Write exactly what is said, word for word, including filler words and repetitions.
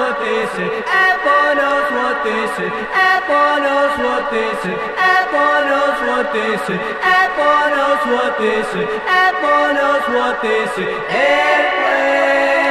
what this is. Everyone knows what this is. Everyone knows what this is. Everyone knows what this is. Everyone knows what this is. Everyone knows what this is. Airplane.